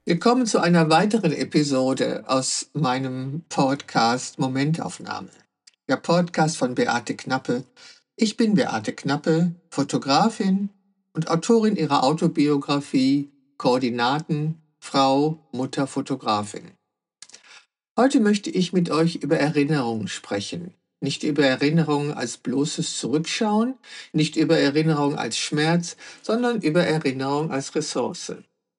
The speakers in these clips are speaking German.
Willkommen zu einer weiteren Episode aus meinem Podcast Momentaufnahme. Der Podcast von Beate Knappe. Ich bin Beate Knappe, Fotografin und Autorin ihrer Autobiografie Koordinaten, Frau, Mutter, Fotografin. Heute möchte ich mit euch über Erinnerungen sprechen. Nicht über Erinnerungen als bloßes Zurückschauen, nicht über Erinnerungen als Schmerz, sondern über Erinnerung als Ressource.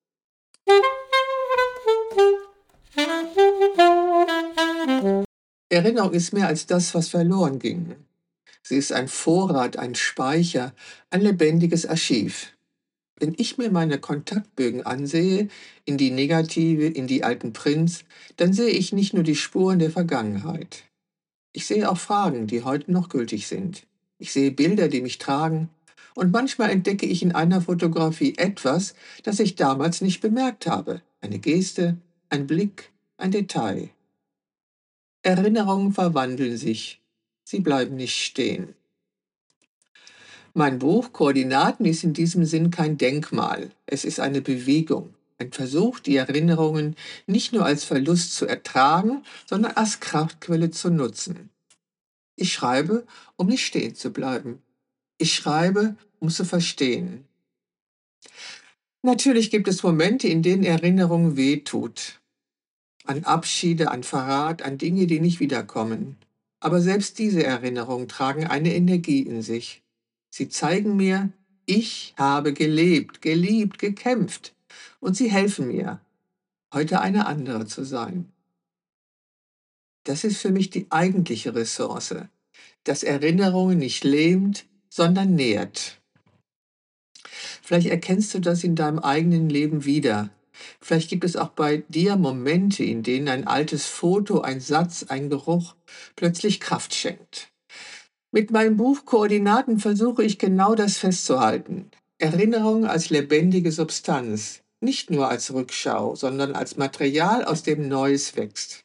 Erinnerung ist mehr als das, was verloren ging. Sie ist ein Vorrat, ein Speicher, ein lebendiges Archiv. Wenn ich mir meine Kontaktbögen ansehe, in die Negative, in die alten Prints, dann sehe ich nicht nur die Spuren der Vergangenheit. Ich sehe auch Fragen, die heute noch gültig sind. Ich sehe Bilder, die mich tragen. Und manchmal entdecke ich in einer Fotografie etwas, das ich damals nicht bemerkt habe. Eine Geste, ein Blick, ein Detail. Erinnerungen verwandeln sich. Sie bleiben nicht stehen. Mein Buch Koordinaten ist in diesem Sinn kein Denkmal. Es ist eine Bewegung, ein Versuch, die Erinnerungen nicht nur als Verlust zu ertragen, sondern als Kraftquelle zu nutzen. Ich schreibe, um nicht stehen zu bleiben. Ich schreibe, um zu verstehen. Natürlich gibt es Momente, in denen Erinnerung wehtut. An Abschiede, an Verrat, an Dinge, die nicht wiederkommen. Aber selbst diese Erinnerungen tragen eine Energie in sich. Sie zeigen mir, ich habe gelebt, geliebt, gekämpft. Und sie helfen mir, heute eine andere zu sein. Das ist für mich die eigentliche Ressource, dass Erinnerungen nicht lähmt, sondern nährt. Vielleicht erkennst du das in deinem eigenen Leben wieder. Vielleicht gibt es auch bei dir Momente, in denen ein altes Foto, ein Satz, ein Geruch plötzlich Kraft schenkt. Mit meinem Buch Koordinaten versuche ich genau das festzuhalten. Erinnerung als lebendige Substanz, nicht nur als Rückschau, sondern als Material, aus dem Neues wächst.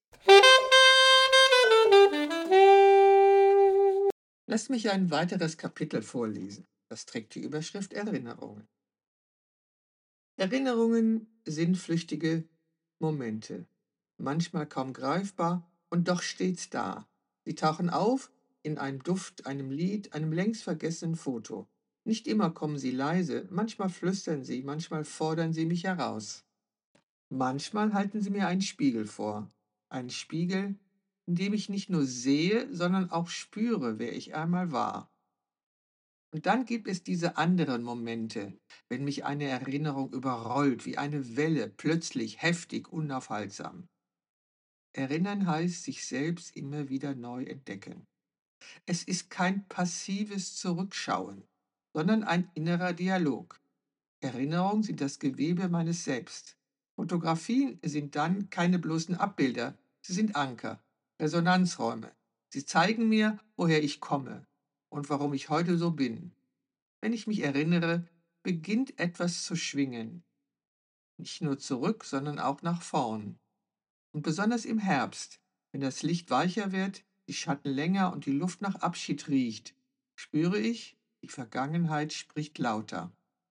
Lass mich ein weiteres Kapitel vorlesen. Das trägt die Überschrift Erinnerungen. Erinnerungen sind flüchtige Momente, manchmal kaum greifbar und doch stets da. Sie tauchen auf in einem Duft, einem Lied, einem längst vergessenen Foto. Nicht immer kommen sie leise, manchmal flüstern sie, manchmal fordern sie mich heraus. Manchmal halten sie mir einen Spiegel vor. Einen Spiegel, in dem ich nicht nur sehe, sondern auch spüre, wer ich einmal war. Und dann gibt es diese anderen Momente, wenn mich eine Erinnerung überrollt, wie eine Welle, plötzlich, heftig, unaufhaltsam. Erinnern heißt sich selbst immer wieder neu entdecken. Es ist kein passives Zurückschauen, sondern ein innerer Dialog. Erinnerungen sind das Gewebe meines Selbst. Fotografien sind dann keine bloßen Abbilder, sie sind Anker, Resonanzräume. Sie zeigen mir, woher ich komme und warum ich heute so bin. Wenn ich mich erinnere, beginnt etwas zu schwingen. Nicht nur zurück, sondern auch nach vorn. Und besonders im Herbst, wenn das Licht weicher wird, die Schatten länger und die Luft nach Abschied riecht, spüre ich, die Vergangenheit spricht lauter.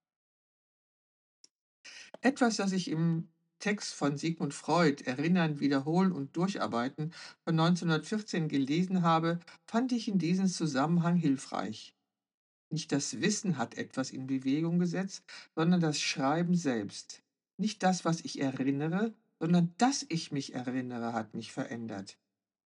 Etwas, das ich im Text von Sigmund Freud Erinnern, Wiederholen und Durcharbeiten von 1914 gelesen habe, fand ich in diesem Zusammenhang hilfreich. Nicht das Wissen hat etwas in Bewegung gesetzt, sondern das Schreiben selbst. Nicht das, was ich erinnere, sondern dass ich mich erinnere, hat mich verändert.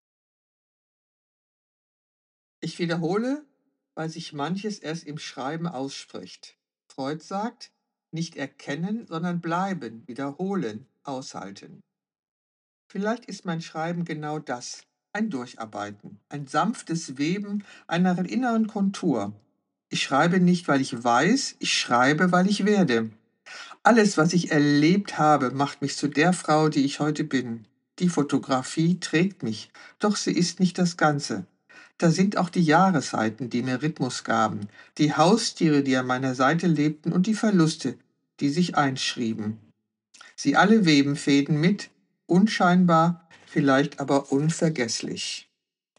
Ich wiederhole, weil sich manches erst im Schreiben ausspricht. Freud sagt, nicht erkennen, sondern bleiben, wiederholen, aushalten. Vielleicht ist mein Schreiben genau das, ein Durcharbeiten, ein sanftes Weben einer inneren Kontur. Ich schreibe nicht, weil ich weiß, ich schreibe, weil ich werde. Alles, was ich erlebt habe, macht mich zu der Frau, die ich heute bin. Die Fotografie trägt mich, doch sie ist nicht das Ganze. Da sind auch die Jahreszeiten, die mir Rhythmus gaben, die Haustiere, die an meiner Seite lebten und die Verluste, die sich einschrieben. Sie alle weben Fäden mit, unscheinbar, vielleicht aber unvergesslich.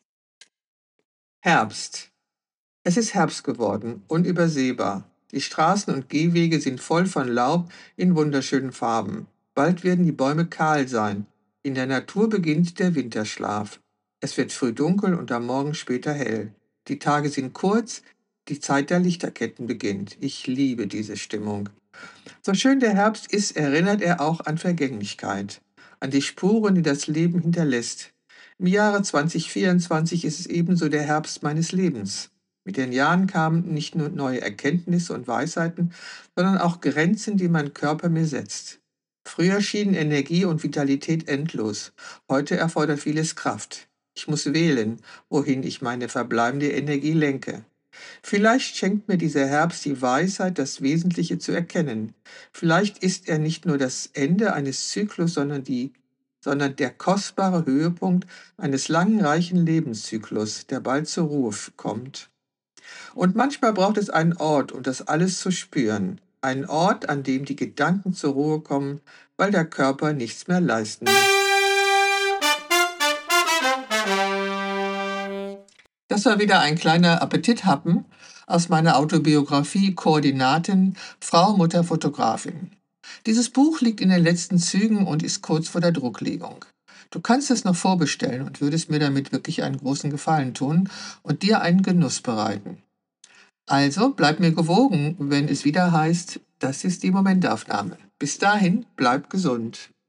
Herbst. Es ist Herbst geworden, unübersehbar. Die Straßen und Gehwege sind voll von Laub in wunderschönen Farben. Bald werden die Bäume kahl sein. In der Natur beginnt der Winterschlaf. Es wird früh dunkel und am Morgen später hell. Die Tage sind kurz, die Zeit der Lichterketten beginnt. Ich liebe diese Stimmung. So schön der Herbst ist, erinnert er auch an Vergänglichkeit, an die Spuren, die das Leben hinterlässt. Im Jahre 2024 ist es ebenso der Herbst meines Lebens. Mit den Jahren kamen nicht nur neue Erkenntnisse und Weisheiten, sondern auch Grenzen, die mein Körper mir setzt. Früher schienen Energie und Vitalität endlos. Heute erfordert vieles Kraft. Ich muss wählen, wohin ich meine verbleibende Energie lenke. Vielleicht schenkt mir dieser Herbst die Weisheit, das Wesentliche zu erkennen. Vielleicht ist er nicht nur das Ende eines Zyklus, sondern der kostbare Höhepunkt eines langen, reichen Lebenszyklus, der bald zur Ruhe kommt. Und manchmal braucht es einen Ort, um das alles zu spüren. Einen Ort, an dem die Gedanken zur Ruhe kommen, weil der Körper nichts mehr leisten muss. Das war wieder ein kleiner Appetithappen aus meiner Autobiografie Koordinaten Frau, Mutter, Fotografin. Dieses Buch liegt in den letzten Zügen und ist kurz vor der Drucklegung. Du kannst es noch vorbestellen und würdest mir damit wirklich einen großen Gefallen tun und dir einen Genuss bereiten. Also bleib mir gewogen, wenn es wieder heißt, das ist die Momentaufnahme. Bis dahin, bleib gesund.